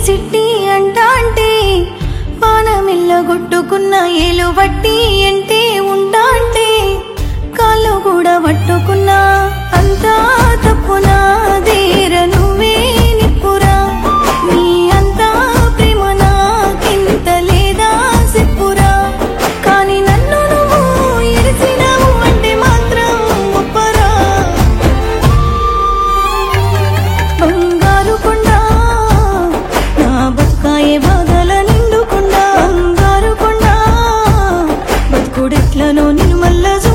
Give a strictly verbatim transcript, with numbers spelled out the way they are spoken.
సిట్టి అంటాంటే పానమిల్ల గొట్టుకున్న ఏలు వట్టి ఎంటే ఉంటాంటే కాళ్ళు కూడా పట్టుకున్నా అంతా తప్పునా దేర నువ్వే నిప్పురా నీ అంతా ప్రేమ నాకింత లేదా చెప్పురా కానీ నన్ను నువ్వు ఎరిసినావు అంటే మాత్రం ఒప్పరా బంగారు కొండ నా బతుకాయే బాధల నిండుకుండా బంగారు కొండ బతుకుడెట్లనో నిన్ను మల్ల